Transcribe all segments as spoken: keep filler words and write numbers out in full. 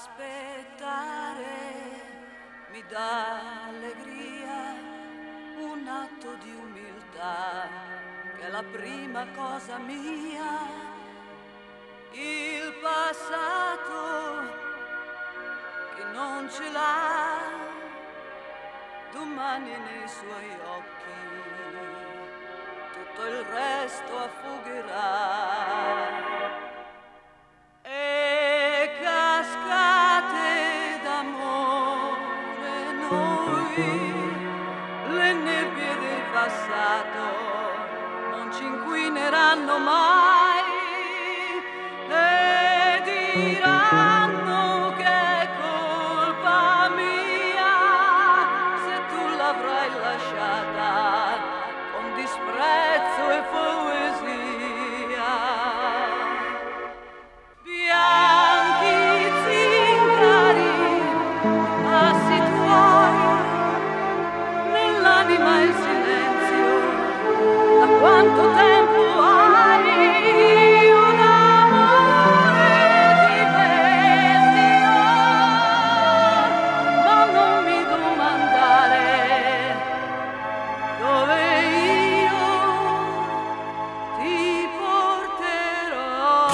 Aspettare mi dà allegria, un atto di umiltà che è la prima cosa mia. Il passato che non ce l'ha domani nei suoi occhi, tutto il resto affugherà. E cascate d'amore noi, le nebbie del passato non ci inquineranno mai e diranno che è colpa mia se tu l'avrai lasciata con disprezzo e poesia. Bianchi zingari, passi tuoi, nell'anima il silenzio, da quanto tempo hai un amore di bestio, ma non mi domandare dove io ti porterò.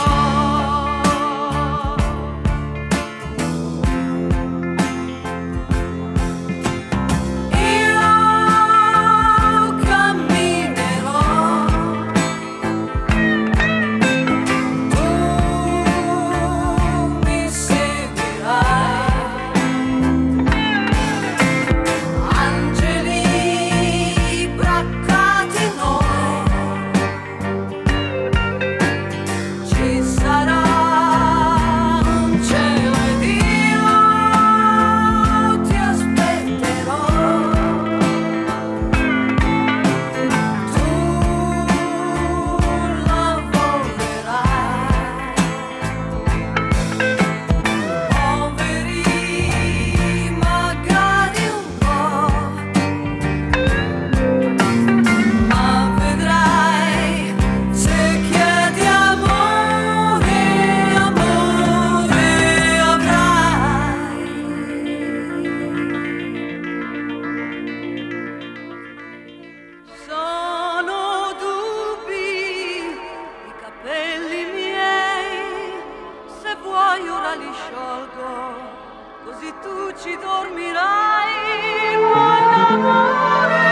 Ora li sciolgo, così tu ci dormirai, poi d'amore.